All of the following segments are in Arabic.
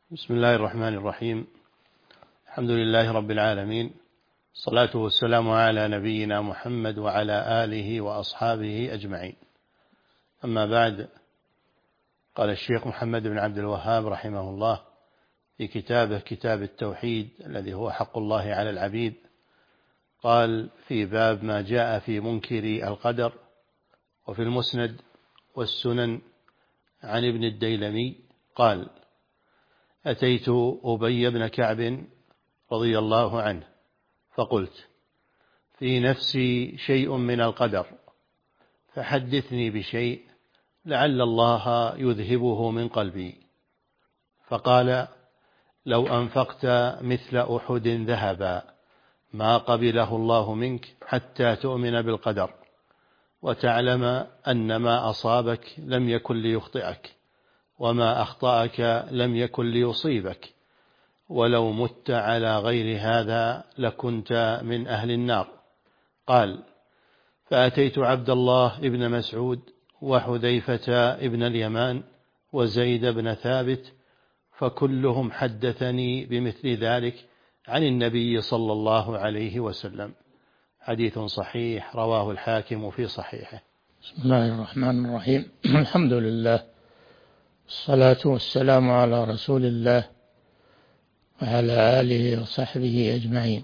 بسم الله الرحمن الرحيم. الحمد لله رب العالمين، الصلاة والسلام على نبينا محمد وعلى آله وأصحابه أجمعين. أما بعد، قال الشيخ محمد بن عبد الوهاب رحمه الله في كتابه كتاب التوحيد الذي هو حق الله على العبيد، قال في باب ما جاء في منكر القدر. وفي المسند والسنن عن ابن الديلمي قال: أتيت أبي بن كعب رضي الله عنه فقلت: في نفسي شيء من القدر، فحدثني بشيء لعل الله يذهبه من قلبي. فقال: لو أنفقت مثل أحد ذهبا ما قبله الله منك حتى تؤمن بالقدر وتعلم أن ما أصابك لم يكن ليخطئك وما أخطأك لم يكن ليصيبك، ولو مت على غير هذا لكنت من أهل النار. قال: فأتيت عبد الله بن مسعود وحذيفة بن اليمان وزيد بن ثابت، فكلهم حدثني بمثل ذلك عن النبي صلى الله عليه وسلم. حديث صحيح رواه الحاكم في صحيحه. بسم الله الرحمن الرحيم. الحمد لله، الصلاة والسلام على رسول الله وعلى آله وصحبه أجمعين.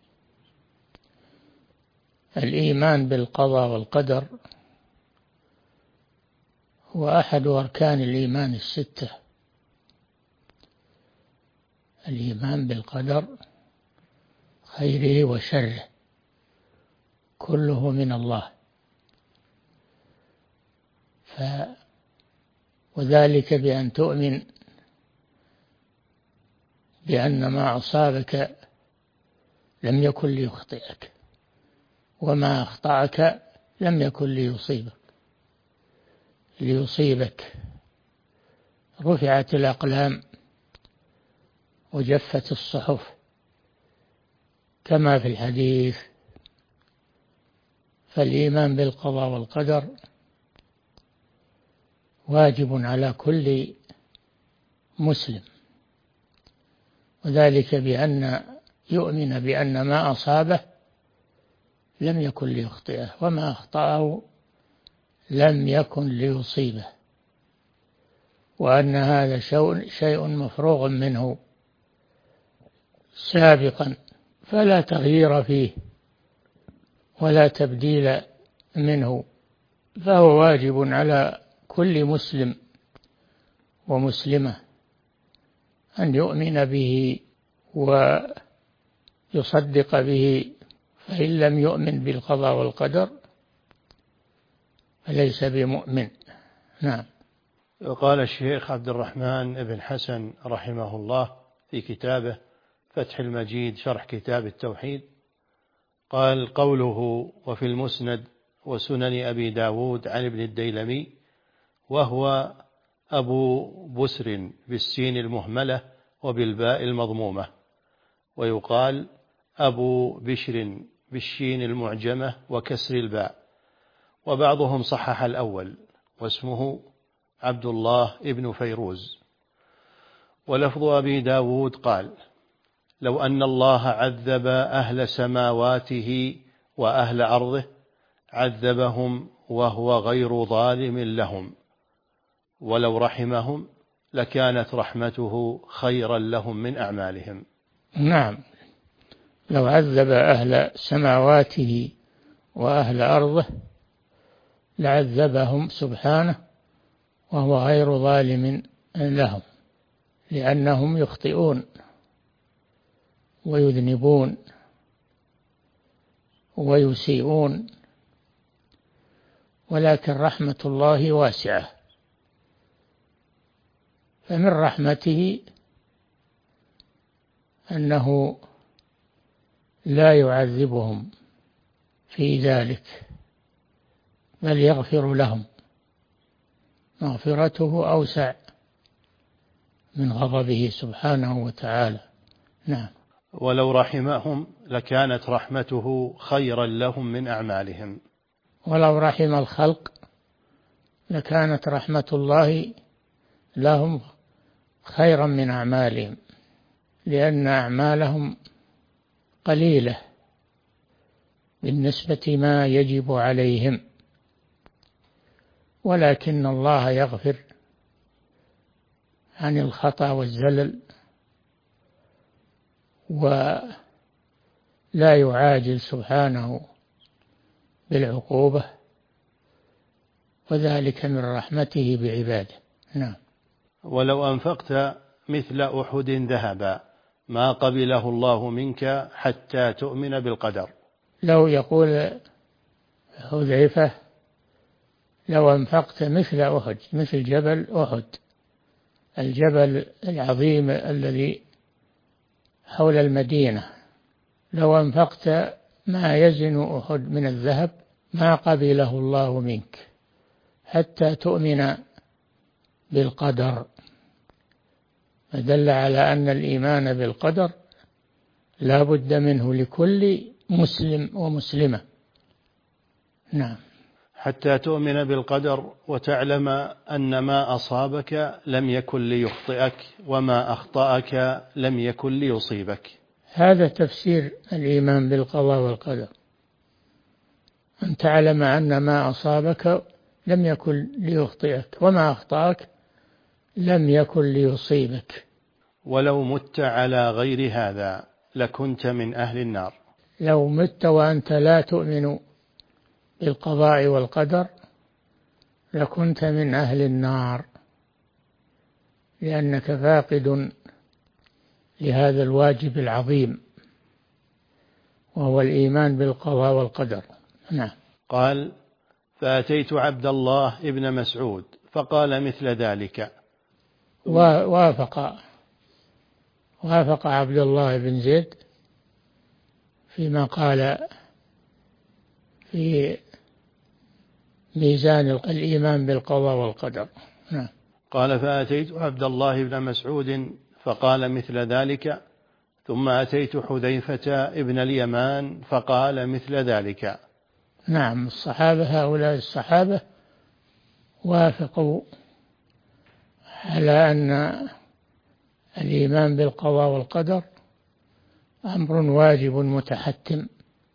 الإيمان بالقضاء والقدر هو أحد أركان الإيمان الستة. الإيمان بالقدر خيره وشره كله من الله، وذلك بأن تؤمن بأن ما أصابك لم يكن ليخطئك وما أخطأك لم يكن ليصيبك. رفعت الأقلام وجفت الصحف كما في الحديث. فالإيمان بالقضاء والقدر واجب على كل مسلم، وذلك بأن يؤمن بأن ما أصابه لم يكن ليخطئه وما أخطأه لم يكن ليصيبه، وأن هذا شيء مفروغ منه سابقا فلا تغيير فيه ولا تبديل منه. فهو واجب على كل مسلم ومسلمة أن يؤمن به ويصدق به، فإن لم يؤمن بالقضاء والقدر فليس بمؤمن. نعم. وقال الشيخ عبد الرحمن بن حسن رحمه الله في كتابه فتح المجيد شرح كتاب التوحيد، قال: قوله وفي المسند وسنن أبي داود عن ابن الديلمي، وهو أبو بسر بالسين المهملة وبالباء المضمومة، ويقال أبو بشر بالشين المعجمة وكسر الباء، وبعضهم صحح الأول واسمه عبد الله ابن فيروز. ولفظ أبي داود قال: لو أن الله عذب أهل سماواته وأهل أرضه عذبهم وهو غير ظالم لهم، ولو رحمهم لكانت رحمته خيرا لهم من أعمالهم. نعم، لو عذب أهل سماواته وأهل أرضه لعذبهم سبحانه وهو غير ظالم لهم، لأنهم يخطئون ويذنبون ويسيئون، ولكن رحمة الله واسعة. فمن رحمته أنه لا يعذبهم في ذلك بل يغفر لهم، مغفرته أوسع من غضبه سبحانه وتعالى. نعم. ولو رحمهم لكانت رحمته خيرا لهم من أعمالهم. ولو رحم الخلق لكانت رحمة الله لهم خيرا من أعمالهم، لأن أعمالهم قليلة بالنسبة ما يجب عليهم، ولكن الله يغفر عن الخطأ والزلل ولا يعاجل سبحانه بالعقوبة، وذلك من رحمته بعباده. نعم. ولو أنفقت مثل أحد ذهبا ما قبله الله منك حتى تؤمن بالقدر. لو يقول حذيفة لو أنفقت مثل أحد، مثل جبل أحد، الجبل العظيم الذي حول المدينة، لو أنفقت ما يزن أحد من الذهب ما قبله الله منك حتى تؤمن بالقدر، فدل على أن الإيمان بالقدر لا بد منه لكل مسلم ومسلمة. نعم. حتى تؤمن بالقدر وتعلم أن ما أصابك لم يكن ليخطئك وما أخطأك لم يكن ليصيبك. هذا تفسير الإيمان بالقضاء والقدر، أن تعلم أن ما أصابك لم يكن ليخطئك وما أخطأك لم يكن ليصيبك. ولو مت على غير هذا لكنت من أهل النار. لو مت وأنت لا تؤمن بالقضاء والقدر لكنت من أهل النار، لأنك فاقد لهذا الواجب العظيم وهو الإيمان بالقضاء والقدر. نعم. قال: فأتيت عبد الله ابن مسعود فقال مثل ذلك. وافق عبد الله بن زيد فيما قال في ميزان الإيمان بالقضاء والقدر. نعم. قال: فأتيت عبد الله بن مسعود فقال مثل ذلك، ثم أتيت حذيفة ابن اليمان فقال مثل ذلك. نعم. هؤلاء الصحابة وافقوا على أن الإيمان بالقضاء والقدر أمر واجب متحتم،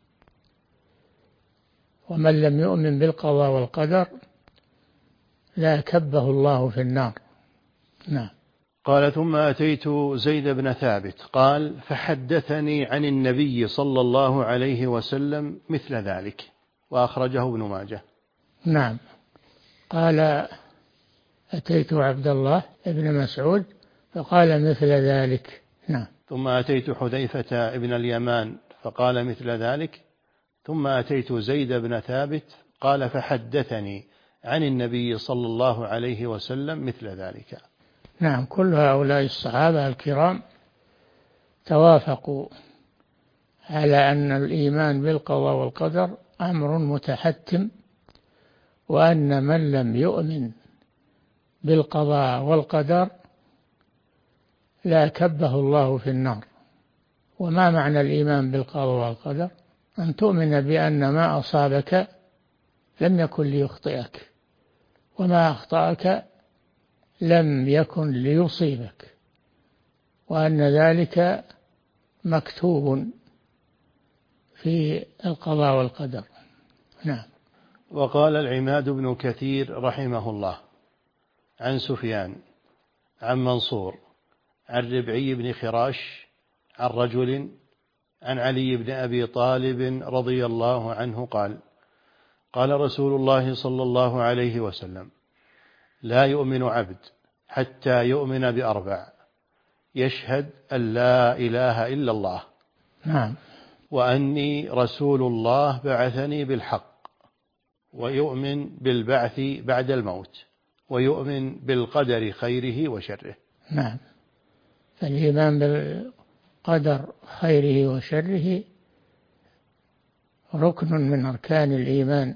ومن لم يؤمن بالقضاء والقدر لا كبه الله في النار. نعم. قال: ثم أتيت زيد بن ثابت قال: فحدثني عن النبي صلى الله عليه وسلم مثل ذلك، وأخرجه ابن ماجه. نعم. قال: أتيت عبد الله بن مسعود فقال مثل ذلك. نعم. ثم أتيت حذيفة ابن اليمان فقال مثل ذلك، ثم أتيت زيد بن ثابت قال: فحدثني عن النبي صلى الله عليه وسلم مثل ذلك. نعم. كل هؤلاء الصحابة الكرام توافقوا على أن الإيمان بالقضاء والقدر أمر متحتم، وأن من لم يؤمن بالقضاء والقدر لا كبه الله في النار. وما معنى الإيمان بالقضاء والقدر؟ أن تؤمن بأن ما أصابك لم يكن ليخطئك وما أخطأك لم يكن ليصيبك، وأن ذلك مكتوب في القضاء والقدر. نعم. وقال العماد بن كثير رحمه الله عن سفيان عن منصور عن ربعي بن خراش عن رجل عن علي بن أبي طالب رضي الله عنه قال: قال رسول الله صلى الله عليه وسلم: لا يؤمن عبد حتى يؤمن بأربع: يشهد أن لا إله إلا الله، نعم، وأني رسول الله بعثني بالحق، ويؤمن بالبعث بعد الموت، ويؤمن بالقدر خيره وشره. نعم. فالإيمان بالقدر خيره وشره ركن من أركان الإيمان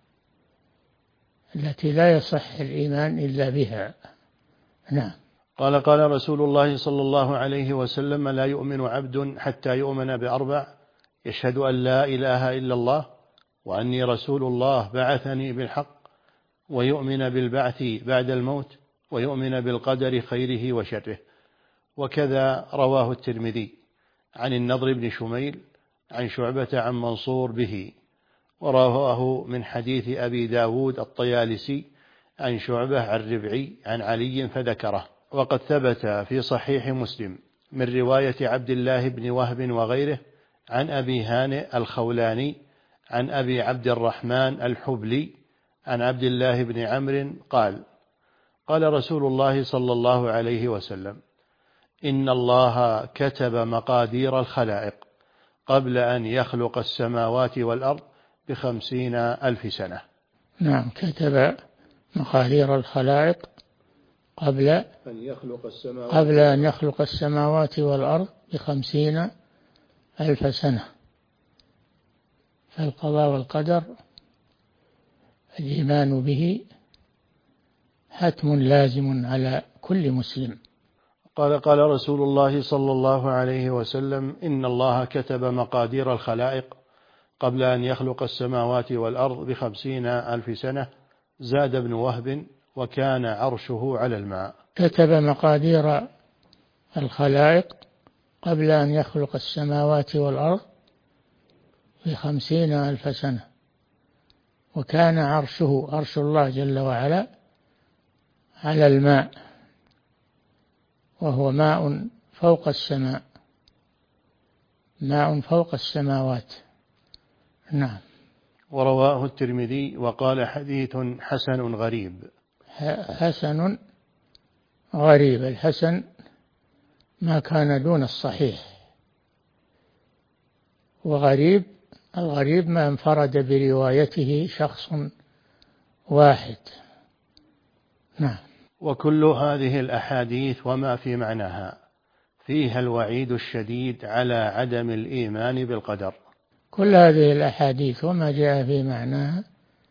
التي لا يصح الإيمان إلا بها. نعم. قال رسول الله صلى الله عليه وسلم: لا يؤمن عبد حتى يؤمن بأربع: يشهد أن لا إله إلا الله، وأني رسول الله بعثني بالحق، ويؤمن بالبعث بعد الموت، ويؤمن بالقدر خيره وشره. وكذا رواه الترمذي عن النضر بن شميل عن شعبة عن منصور به، ورواه من حديث أبي داود الطيالسي عن شعبة عن ربعي عن علي فذكره. وقد ثبت في صحيح مسلم من رواية عبد الله بن وهب وغيره عن أبي هانئ الخولاني عن أبي عبد الرحمن الحبلي عن عبد الله بن عمرو قال: قال رسول الله صلى الله عليه وسلم: إن الله كتب مقادير الخلائق قبل أن يخلق السماوات والأرض ب50,000 سنة. نعم، كتب مقادير الخلائق قبل أن يخلق السماوات والأرض ب50,000 سنة. فالقضاء والقدر الإيمان به حتم لازم على كل مسلم. قال رسول الله صلى الله عليه وسلم: إن الله كتب مقادير الخلائق قبل أن يخلق السماوات والأرض ب50,000 سنة. زاد ابن وهب: وكان عرشه على الماء. كتب مقادير الخلائق قبل أن يخلق السماوات والأرض ب50,000 سنة، وكان عرش الله جل وعلا على الماء، وهو ماء فوق السماء، ماء فوق السماوات. نعم. ورواه الترمذي وقال: حديث حسن غريب. حسن غريب، الحسن ما كان دون الصحيح، وغريب الغريب ما انفرد بروايته شخص واحد. نعم. وكل هذه الأحاديث وما في معناها فيها الوعيد الشديد على عدم الإيمان بالقدر. كل هذه الأحاديث وما جاء في معناها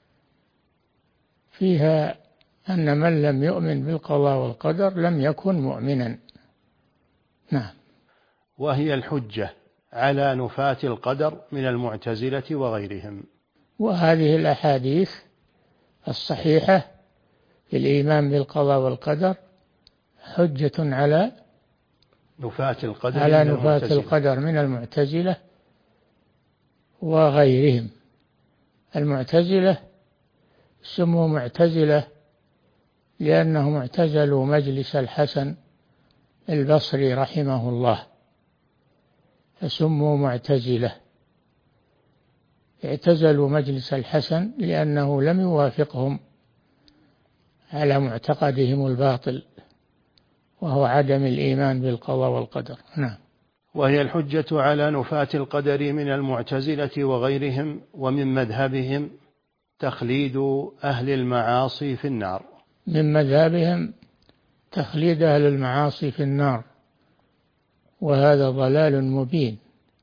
فيها أن من لم يؤمن بالقضاء والقدر لم يكن مؤمنا. نعم. وهي الحجة على نفاة القدر من المعتزلة وغيرهم. وهذه الأحاديث الصحيحة في الإيمان بالقضاء والقدر حجة على نفاة القدر من المعتزلة وغيرهم. المعتزلة سموا معتزلة لأنهم اعتزلوا مجلس الحسن البصري رحمه الله، فسموا معتزلة. اعتزلوا مجلس الحسن لأنه لم يوافقهم على معتقدهم الباطل، وهو عدم الإيمان بالقضاء والقدر. نعم. وهي الحجة على نفاة القدر من المعتزلة وغيرهم. ومن مذهبهم تخليد أهل المعاصي في النار. من مذهبهم تخليد أهل المعاصي في النار، وهذا ضلال مبين،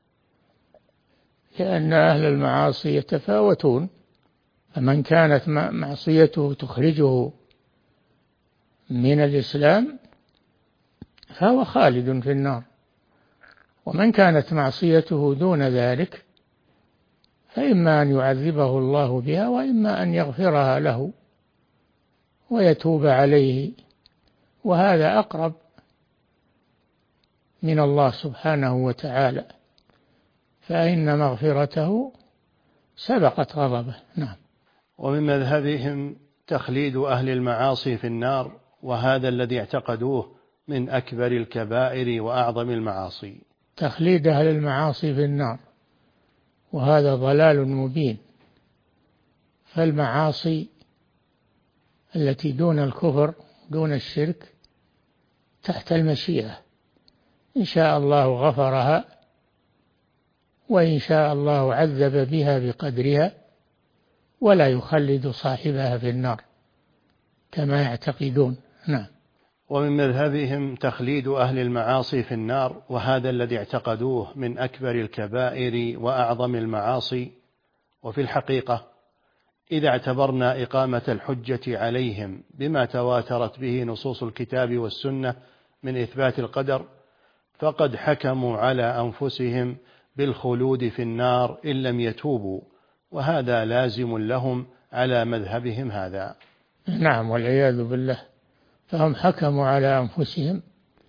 لأن أهل المعاصي يتفاوتون، فمن كانت معصيته تخرجه من الإسلام فهو خالد في النار، ومن كانت معصيته دون ذلك فإما أن يعذبه الله بها وإما أن يغفرها له ويتوب عليه، وهذا أقرب من الله سبحانه وتعالى، فإن مغفرته سبقت غضبه. نعم. ومن مذهبهم تخليد أهل المعاصي في النار، وهذا الذي اعتقدوه من أكبر الكبائر وأعظم المعاصي. تخليد أهل المعاصي في النار وهذا ضلال مبين، فالمعاصي التي دون الكفر دون الشرك تحت المشيئة، إن شاء الله غفرها وإن شاء الله عذب بها بقدرها، ولا يخلد صاحبها في النار كما يعتقدون. نعم. ومن مذهبهم تخليد أهل المعاصي في النار، وهذا الذي اعتقدوه من أكبر الكبائر وأعظم المعاصي. وفي الحقيقة إذا اعتبرنا إقامة الحجة عليهم بما تواترت به نصوص الكتاب والسنة من إثبات القدر، فقد حكموا على أنفسهم بالخلود في النار إن لم يتوبوا، وهذا لازم لهم على مذهبهم هذا. نعم، والعياذ بالله. فهم حكموا على أنفسهم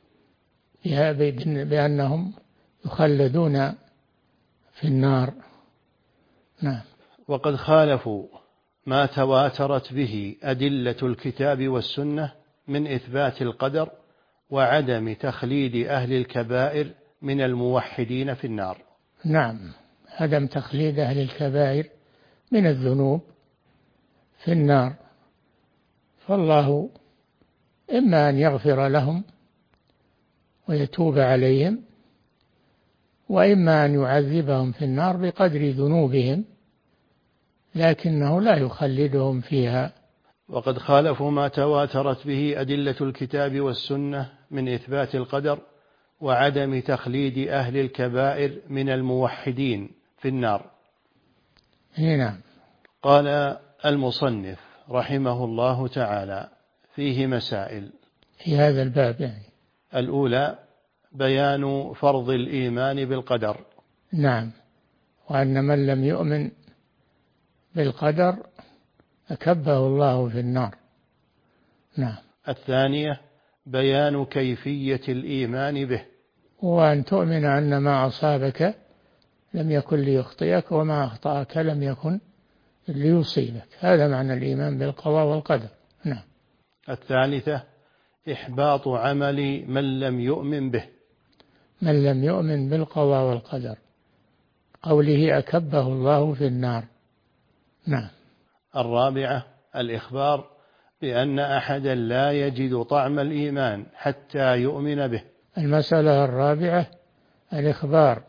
بأنهم يخلدون في النار. نعم. وقد خالفوا ما تواترت به أدلة الكتاب والسنة من إثبات القدر وعدم تخليد أهل الكبائر من الموحدين في النار. نعم، عدم تخليد أهل الكبائر من الذنوب في النار، فالله إما أن يغفر لهم ويتوب عليهم، وإما أن يعذبهم في النار بقدر ذنوبهم، لكنه لا يخلدهم فيها. وقد خالفوا ما تواترت به أدلة الكتاب والسنة من إثبات القدر وعدم تخليد أهل الكبائر من الموحدين في النار. نعم. قال المصنف رحمه الله تعالى: فيه مسائل في هذا الباب يعني. الأولى بيان فرض الإيمان بالقدر. نعم، وأن من لم يؤمن بالقدر أكبه الله في النار. نعم. الثانية بيان كيفية الإيمان به، وأن تؤمن أن ما أصابك لم يكن ليخطئك وما أخطأك لم يكن ليصيبك، هذا معنى الإيمان بالقضاء والقدر. نعم. الثالثة إحباط عمل من لم يؤمن به، من لم يؤمن بالقضاء والقدر، قوله أكبه الله في النار. نعم. الرابعة الإخبار بأن أحدا لا يجد طعم الإيمان حتى يؤمن به. المسألة الرابعة الإخبار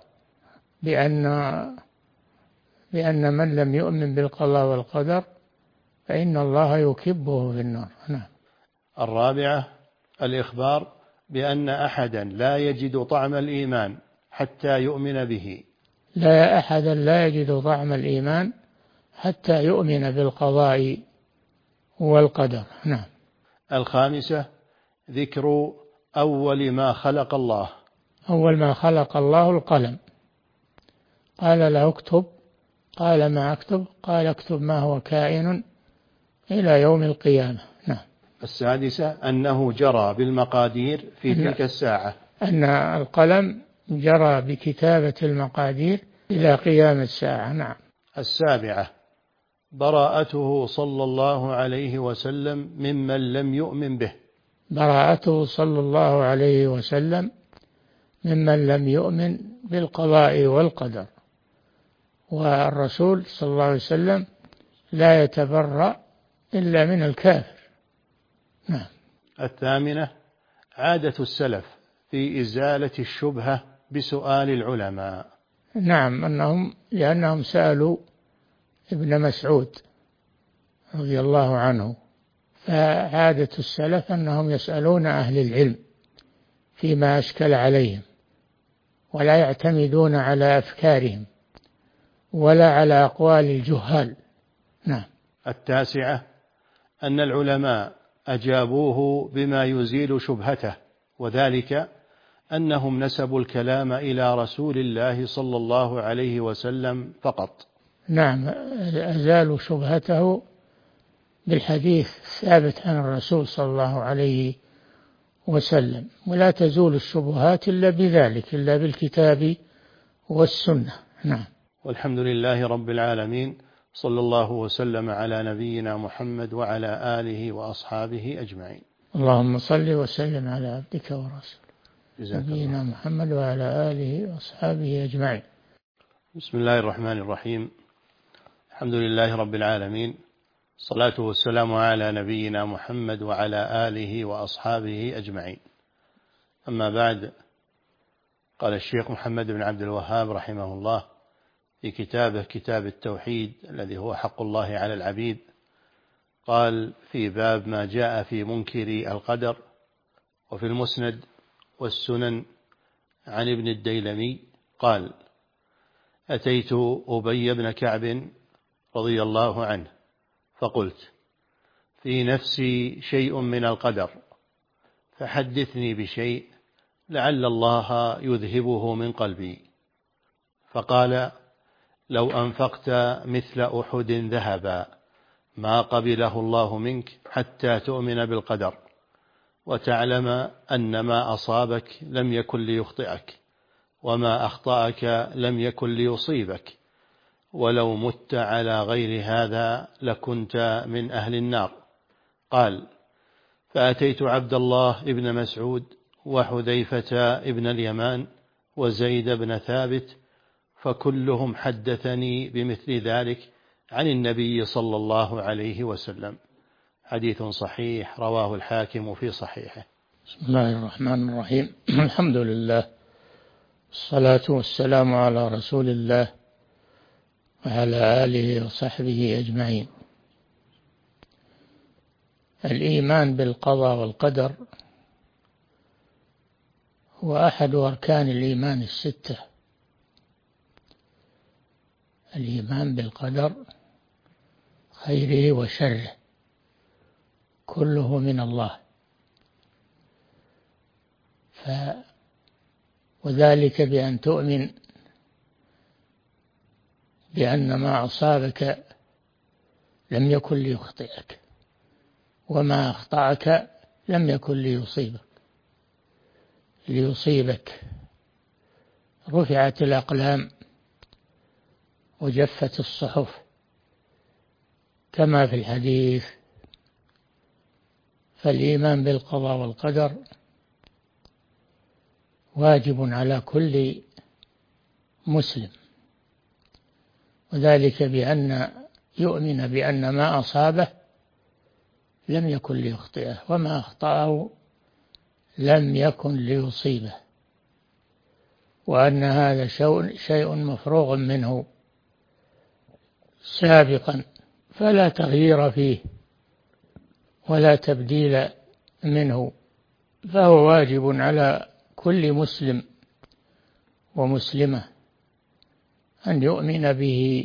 بأن من لم يؤمن بالقضاء والقدر فإن الله يكبه في النار. نعم. الرابعة الإخبار بأن أحدا لا يجد طعم الإيمان حتى يؤمن به. لا أحدا لا يجد طعم الإيمان حتى يؤمن بالقضاء والقدر. نعم. الخامسة ذكر أول ما خلق الله. أول ما خلق الله القلم، قال له اكتب، قال ما أكتب، قال اكتب ما هو كائن إلى يوم القيامة. نعم. السادسة أنه جرى بالمقادير في تلك الساعة، أن القلم جرى بكتابة المقادير إلى قيام الساعة. نعم. السابعة براءته صلى الله عليه وسلم ممن لم يؤمن به. براءته صلى الله عليه وسلم ممن لم يؤمن بالقضاء والقدر، والرسول صلى الله عليه وسلم لا يتبرأ إلا من الكافر. نعم. الثامنة عادة السلف في إزالة الشبهة بسؤال العلماء. نعم، لأنهم سألوا ابن مسعود رضي الله عنه، فعادة السلف أنهم يسألون أهل العلم فيما أشكل عليهم، ولا يعتمدون على أفكارهم ولا على أقوال الجهال. نعم. التاسعة أن العلماء أجابوه بما يزيل شبهته، وذلك أنهم نسبوا الكلام إلى رسول الله صلى الله عليه وسلم فقط. نعم، أزالوا شبهته بالحديث الثابت عن الرسول صلى الله عليه وسلم، ولا تزول الشبهات إلا بذلك، إلا بالكتاب والسنة. نعم. والحمد لله رب العالمين، صلى الله وسلم على نبينا محمد وعلى آله وأصحابه أجمعين. اللهم صل وسلم على عبدك ورسولك نبينا محمد وعلى آله وأصحابه أجمعين. بسم الله الرحمن الرحيم. الحمد لله رب العالمين، الصلاة والسلام على نبينا محمد وعلى آله وأصحابه أجمعين. أما بعد، قال الشيخ محمد بن عبد الوهاب رحمه الله في كتابه كتاب التوحيد الذي هو حق الله على العبيد، قال في باب ما جاء في منكر القدر. وفي المسند والسنن عن ابن الديلمي قال: أتيت أبي بن كعب رضي الله عنه فقلت: في نفسي شيء من القدر، فحدثني بشيء لعل الله يذهبه من قلبي. فقال: لو أنفقت مثل أحد ذهبا ما قبله الله منك حتى تؤمن بالقدر. وتعلم أن ما أصابك لم يكن ليخطئك، وما أخطأك لم يكن ليصيبك، ولو مت على غير هذا لكنت من أهل النار. قال: فأتيت عبد الله بن مسعود وحذيفة بن اليمان وزيد بن ثابت، فكلهم حدثني بمثل ذلك عن النبي صلى الله عليه وسلم. حديث صحيح رواه الحاكم في صحيحه. بسم الله الرحمن الرحيم. الحمد لله، الصلاة والسلام على رسول الله وعلى آله وصحبه أجمعين. الإيمان بالقضاء والقدر هو أحد أركان الإيمان الستة. الإيمان بالقدر خيره وشره كله من الله، وذلك بأن تؤمن بأن ما أصابك لم يكن ليخطئك، وما أخطأك لم يكن ليصيبك. رفعت الأقلام وجفت الصحف كما في الحديث. فالإيمان بالقضاء والقدر واجب على كل مسلم، وذلك بأن يؤمن بأن ما أصابه لم يكن ليخطئه، وما أخطأه لم يكن ليصيبه، وأن هذا شيء مفروغ منه سابقا، فلا تغيير فيه ولا تبديل منه. فهو واجب على كل مسلم ومسلمة أن يؤمن به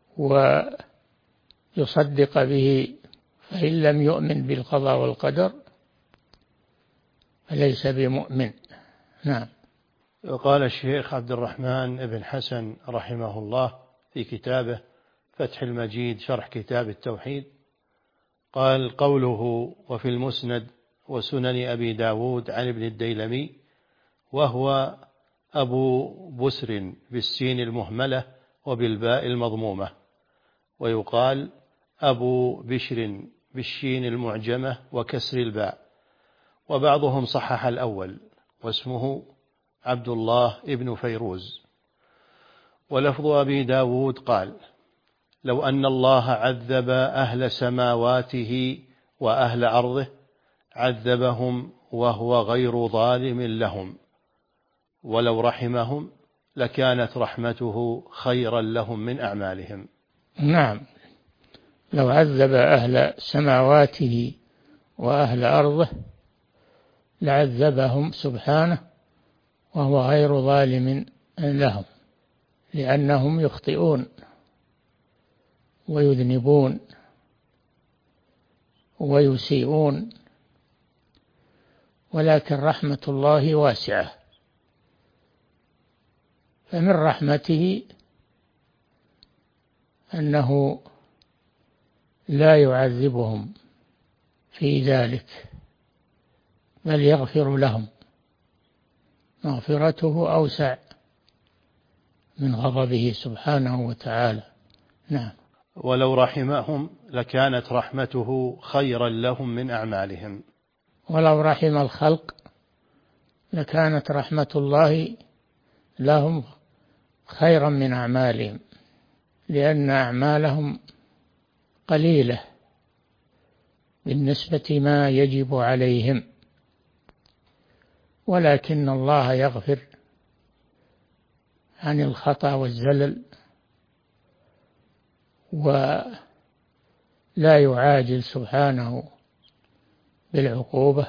ويصدق به، فإن لم يؤمن بالقضاء والقدر فليس بمؤمن. نعم. قال الشيخ عبد الرحمن بن حسن رحمه الله في كتابه فتح المجيد شرح كتاب التوحيد، قال: قوله وفي المسند وسنن أبي داود عن ابن الديلمي، وهو أبو بسر بالسين المهملة وبالباء المضمومة، ويقال أبو بشر بالشين المعجمة وكسر الباء، وبعضهم صحح الأول واسمه عبد الله ابن فيروز. ولفظ أبي داود قال: لو أن الله عذب أهل سماواته وأهل أرضه عذبهم وهو غير ظالم لهم، ولو رحمهم لكانت رحمته خيرا لهم من أعمالهم. نعم، لو عذب أهل سماواته وأهل أرضه لعذبهم سبحانه وهو غير ظالم لهم، لأنهم يخطئون ويذنبون ويسيئون، ولكن رحمة الله واسعة، فمن رحمته أنه لا يعذبهم في ذلك، بل يغفر لهم. مغفرته أوسع من غضبه سبحانه وتعالى. نعم. ولو رحمهم لكانت رحمته خيرا لهم من أعمالهم. ولو رحم الخلق لكانت رحمة الله لهم خيرا من أعمالهم، لأن أعمالهم قليلة بالنسبة ما يجب عليهم، ولكن الله يغفر عن الخطأ والزلل ولا يعاجل سبحانه بالعقوبة،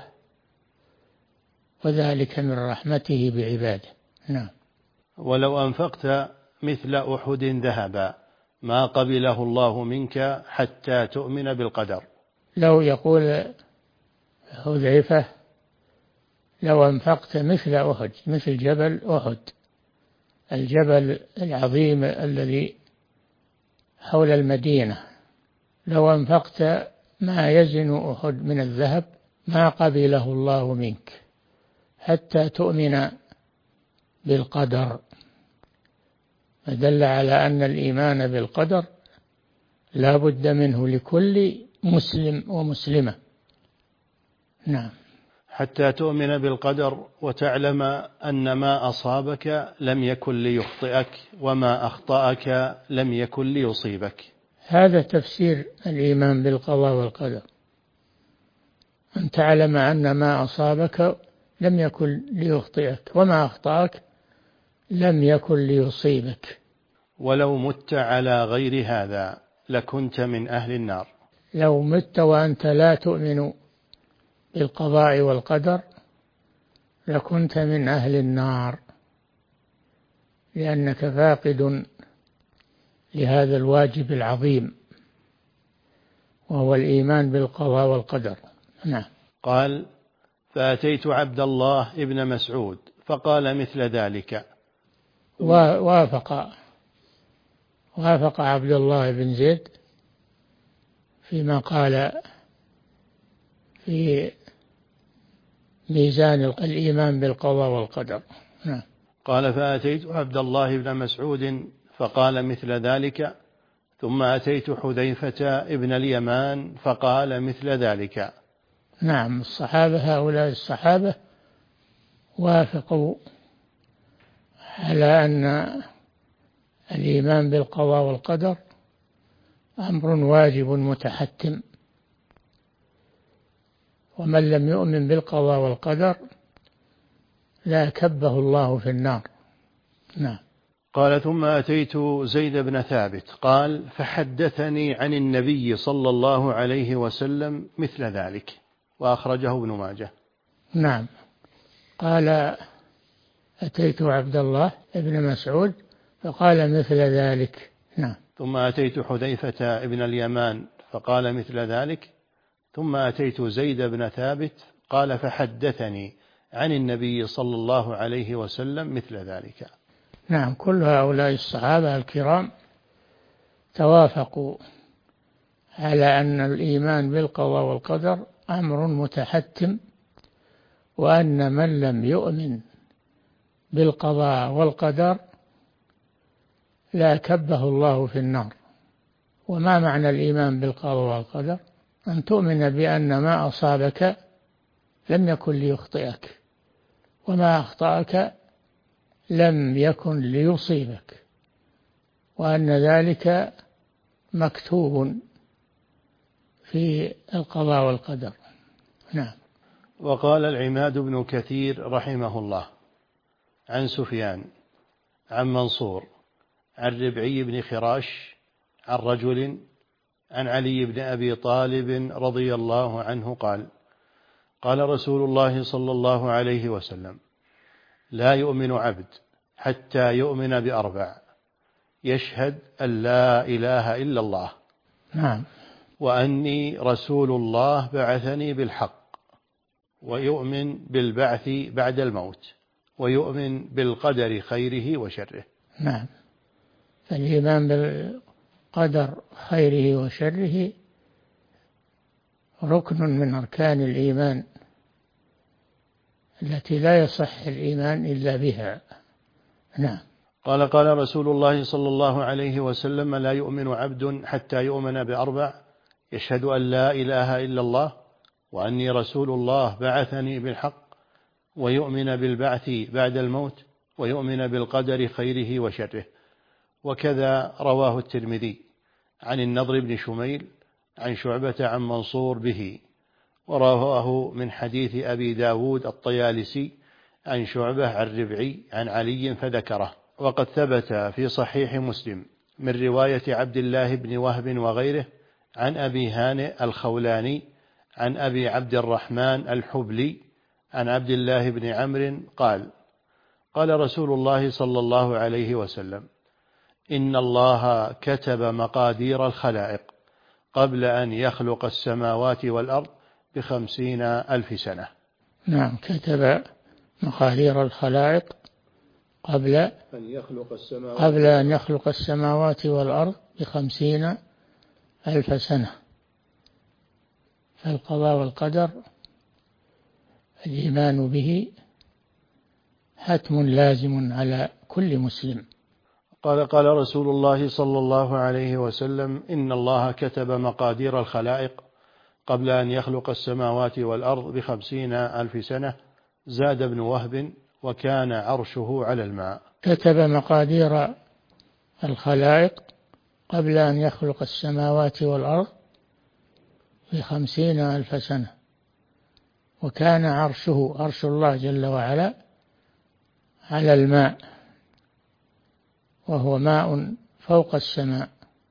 وذلك من رحمته بعباده. نعم. ولو أنفقت مثل أحد ذهبا ما قبله الله منك حتى تؤمن بالقدر. لو يقول حذيفة: لو أنفقت مثل أحد، مثل جبل أحد، الجبل العظيم الذي حول المدينة، لو أنفقت ما يزن أحد من الذهب ما قبله الله منك حتى تؤمن بالقدر. فدل على أن الإيمان بالقدر لا بد منه لكل مسلم ومسلمة. نعم. حتى تؤمن بالقدر وتعلم أن ما أصابك لم يكن ليخطئك وما أخطأك لم يكن ليصيبك. هذا تفسير الإيمان بالقضاء والقدر، أن تعلم أن ما أصابك لم يكن ليخطئك وما أخطأك لم يكن ليصيبك. ولو مت على غير هذا لكنت من أهل النار. لو مت وأنت لا تؤمن بالقضاء والقدر لكنت من أهل النار، لأنك فاقد لهذا الواجب العظيم وهو الإيمان بالقضاء والقدر. نعم. قال: فأتيت عبد الله ابن مسعود فقال مثل ذلك. وافق عبد الله بن زيد فيما قال في ميزان الإيمان بالقضاء والقدر. نعم. قال: فأتيت عبد الله بن مسعود فقال مثل ذلك، ثم أتيت حذيفة ابن اليمان فقال مثل ذلك. نعم. هؤلاء الصحابة وافقوا على أن الإيمان بالقضاء والقدر أمر واجب متحتم، ومن لم يؤمن بالقضاء والقدر لا كبه الله في النار. نعم. قال: ثم أتيت زيد بن ثابت قال: فحدثني عن النبي صلى الله عليه وسلم مثل ذلك، وأخرجه ابن ماجه. نعم. قال: أتيت عبد الله ابن مسعود فقال مثل ذلك. نعم. ثم أتيت حذيفة ابن اليمان فقال مثل ذلك، ثم أتيت زيد بن ثابت قال: فحدثني عن النبي صلى الله عليه وسلم مثل ذلك. نعم. كل هؤلاء الصحابة الكرام توافقوا على أن الإيمان بالقضاء والقدر أمر متحتم، وأن من لم يؤمن بالقضاء والقدر لا كبه الله في النار. وما معنى الإيمان بالقضاء والقدر؟ أن تؤمن بأن ما أصابك لم يكن ليخطئك وما أخطأك لم يكن ليصيبك، وأن ذلك مكتوب في القضاء والقدر. نعم. وقال العماد بن كثير رحمه الله عن سفيان عن منصور عن ربعي بن خراش عن رجل عن علي بن أبي طالب رضي الله عنه قال: قال رسول الله صلى الله عليه وسلم: لا يؤمن عبد حتى يؤمن بأربع: يشهد أن لا إله إلا الله، نعم، وأني رسول الله بعثني بالحق، ويؤمن بالبعث بعد الموت، ويؤمن بالقدر خيره وشره. نعم. فالإيمان بالقدر خيره وشره ركن من أركان الإيمان التي لا يصح الإيمان إلا بها. نعم. قال رسول الله صلى الله عليه وسلم: لا يؤمن عبد حتى يؤمن بأربع: يشهد أن لا إله إلا الله، وأني رسول الله بعثني بالحق، ويؤمن بالبعث بعد الموت، ويؤمن بالقدر خيره وشره. وكذا رواه الترمذي عن النضر بن شميل عن شعبة عن منصور به، ورواه من حديث أبي داود الطيالسي عن شعبة عن ربعي عن علي فذكره. وقد ثبت في صحيح مسلم من رواية عبد الله بن وهب وغيره عن أبي هانئ الخولاني عن أبي عبد الرحمن الحبلي عن عبد الله بن عمرو قال: قال رسول الله صلى الله عليه وسلم: إن الله كتب مقادير الخلائق قبل أن يخلق السماوات والأرض ب50,000 سنة. نعم. كتب مقادير الخلائق قبل أن يخلق السماوات والأرض ب50,000 سنة. فالقضاء والقدر الإيمان به حتم لازم على كل مسلم. قال رسول الله صلى الله عليه وسلم: إن الله كتب مقادير الخلائق قبل أن يخلق السماوات والأرض ب50,000 سنة. زاد ابن وهب: وكان عرشه على الماء. كتب مقادير الخلائق قبل أن يخلق السماوات والأرض ب50,000 سنة، وكان عرشه، عرش الله جل وعلا، على الماء، وهو ماء فوق السماء،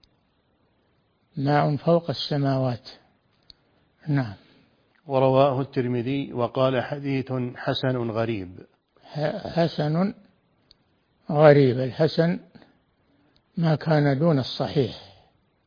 ماء فوق السماوات. نعم. ورواه الترمذي وقال: حديث حسن غريب. حسن غريب، الحسن ما كان دون الصحيح،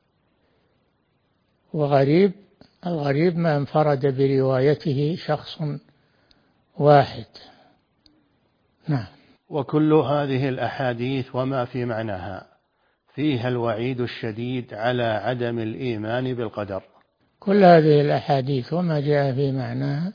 وغريب، الغريب ما انفرد بروايته شخص واحد. نعم. وكل هذه الأحاديث وما في معناها فيها الوعيد الشديد على عدم الإيمان بالقدر. كل هذه الأحاديث وما جاء في معناها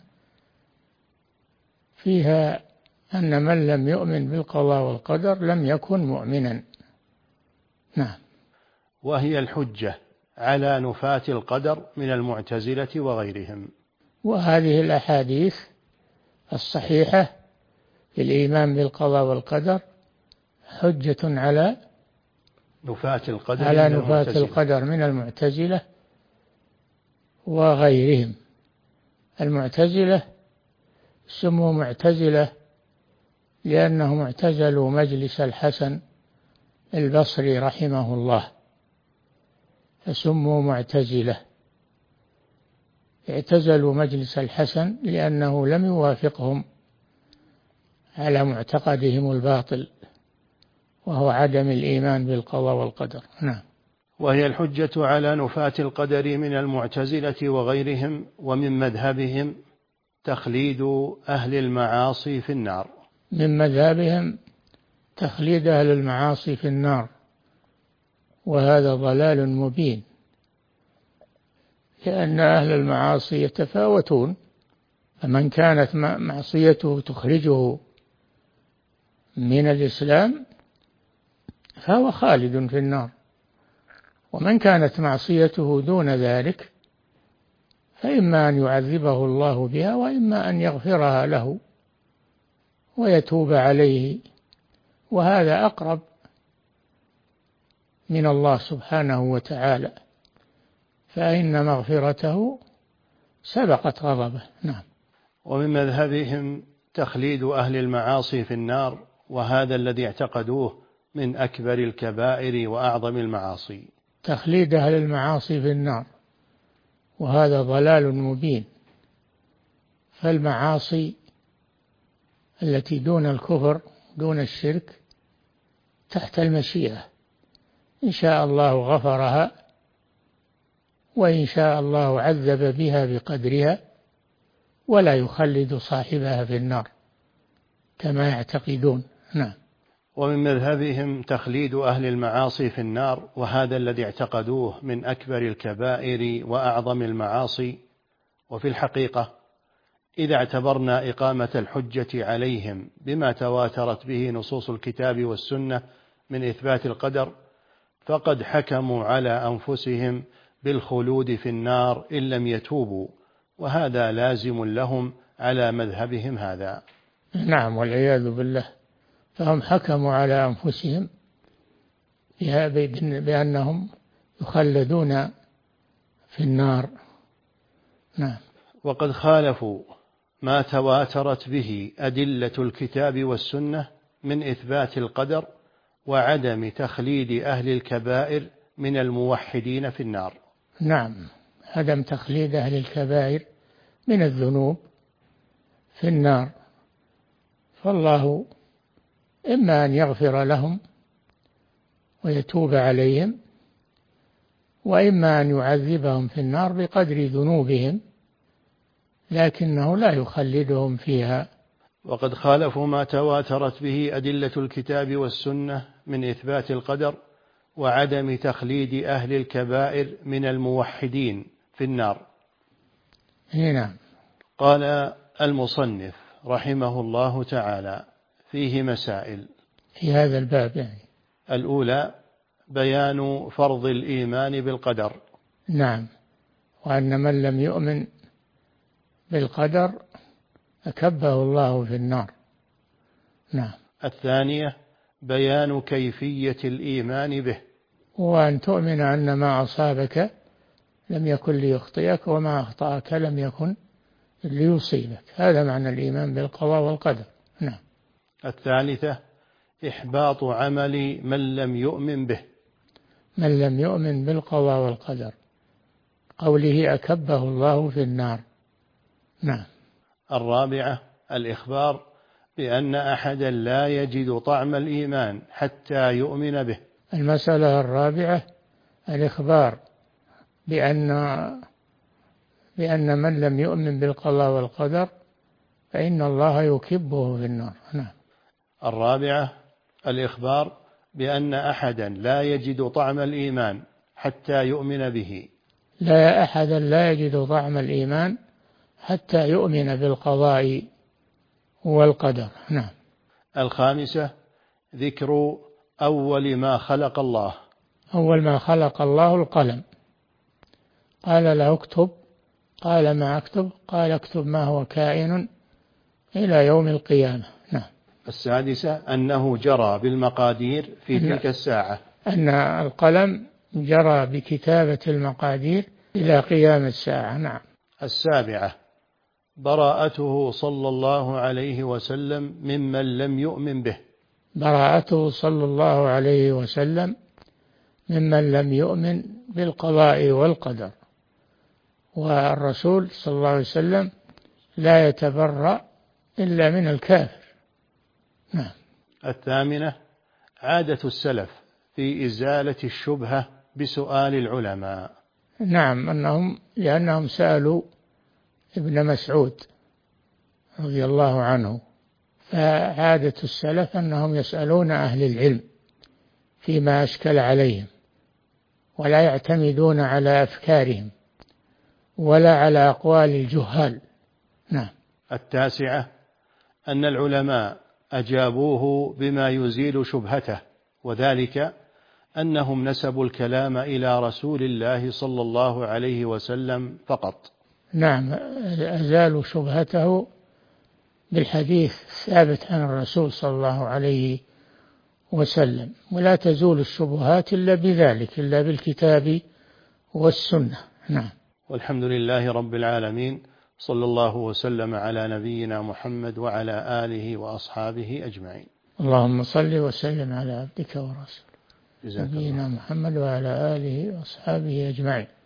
فيها أن من لم يؤمن بالقضاء والقدر لم يكن مؤمنا. نعم. وهي الحجة على نفاة القدر من المعتزلة وغيرهم. وهذه الأحاديث الصحيحة في الإيمان بالقضاء والقدر حجة على نفاة القدر من المعتزلة وغيرهم. المعتزلة سموا معتزلة لأنهم اعتزلوا مجلس الحسن البصري رحمه الله، فسموا معتزلة. اعتزلوا مجلس الحسن لأنه لم يوافقهم على معتقدهم الباطل، وهو عدم الإيمان بالقضاء والقدر. نعم. وهي الحجة على نفاة القدر من المعتزلة وغيرهم. ومن مذهبهم تخليد أهل المعاصي في النار. من مذهبهم تخليد أهل المعاصي في النار، وهذا ضلال مبين، لأن أهل المعاصي يتفاوتون، فمن كانت معصيته تخرجه من الإسلام فهو خالد في النار، ومن كانت معصيته دون ذلك فإما أن يعذبه الله بها وإما أن يغفرها له ويتوب عليه، وهذا أقرب من الله سبحانه وتعالى، فإن مغفرته سبقت غضبه. نعم. ومن مذهبهم تخليد أهل المعاصي في النار، وهذا الذي اعتقدوه من أكبر الكبائر وأعظم المعاصي. تخليد أهل المعاصي في النار، وهذا ضلال مبين، فالمعاصي التي دون الكفر دون الشرك تحت المشيئة، إن شاء الله غفرها وإن شاء الله عذب بها بقدرها، ولا يخلد صاحبها في النار كما يعتقدون. نعم. ومن مذهبهم تخليد أهل المعاصي في النار، وهذا الذي اعتقدوه من أكبر الكبائر وأعظم المعاصي. وفي الحقيقة إذا اعتبرنا إقامة الحجة عليهم بما تواترت به نصوص الكتاب والسنة من إثبات القدر، فقد حكموا على أنفسهم بالخلود في النار إن لم يتوبوا، وهذا لازم لهم على مذهبهم هذا. نعم، والعياذ بالله. فهم حكموا على أنفسهم بأنهم يخلدون في النار. نعم. وقد خالفوا ما تواترت به أدلة الكتاب والسنة من إثبات القدر وعدم تخليد أهل الكبائر من الموحدين في النار. نعم، عدم تخليد أهل الكبائر من الذنوب في النار، فالله إما أن يغفر لهم ويتوب عليهم، وإما أن يعذبهم في النار بقدر ذنوبهم، لكنه لا يخلدهم فيها. وقد خالفوا ما تواترت به أدلة الكتاب والسنة من إثبات القدر وعدم تخليد أهل الكبائر من الموحدين في النار. نعم. قال المصنف رحمه الله تعالى فيه مسائل في هذا الباب يعني. الأولى بيان فرض الإيمان بالقدر. نعم، وأن من لم يؤمن بالقدر أكبه الله في النار. نعم. الثانية بيان كيفية الإيمان به، وأن تؤمن أن ما أصابك لم يكن ليخطئك وما أخطأك لم يكن ليصيبك. هذا معنى الإيمان بالقضاء والقدر. نعم. الثالثة إحباط عمل من لم يؤمن به، من لم يؤمن بالقضاء والقدر، قوله أكبه الله في النار. نعم. الرابعة الإخبار بأن أحدا لا يجد طعم الإيمان حتى يؤمن به. المسألة الرابعة الإخبار بأن من لم يؤمن بالقضاء والقدر فإن الله يكبه في النار. نعم. الرابعة الإخبار بأن أحدا لا يجد طعم الإيمان حتى يؤمن به. لا أحدا لا يجد طعم الإيمان حتى يؤمن بالقضاء والقدر. نعم. الخامسة ذكر أول ما خلق الله. أول ما خلق الله القلم، قال له اكتب، قال ما أكتب، قال اكتب ما هو كائن إلى يوم القيامة. نعم. السادسة أنه جرى بالمقادير في تلك الساعة، أن القلم جرى بكتابة المقادير إلى قيام الساعة. نعم. السابعة براءته صلى الله عليه وسلم ممن لم يؤمن به. براءته صلى الله عليه وسلم ممن لم يؤمن بالقضاء والقدر، والرسول صلى الله عليه وسلم لا يتبرأ إلا من الكافر. نعم. الثامنة عادة السلف في إزالة الشبهة بسؤال العلماء. نعم، لأنهم سألوا ابن مسعود رضي الله عنه، فعادة السلف أنهم يسألون أهل العلم فيما أشكل عليهم، ولا يعتمدون على أفكارهم ولا على أقوال الجهال. نعم. التاسعة أن العلماء أجابوه بما يزيل شبهته، وذلك أنهم نسبوا الكلام إلى رسول الله صلى الله عليه وسلم فقط. نعم، أزالوا شبهته بالحديث الثابت عن الرسول صلى الله عليه وسلم، ولا تزول الشبهات إلا بذلك، إلا بالكتاب والسنة. نعم. والحمد لله رب العالمين، صلى الله وسلم على نبينا محمد وعلى آله وأصحابه أجمعين. اللهم صل وسلم على عبدك ورسولك نبينا محمد وعلى آله وأصحابه أجمعين.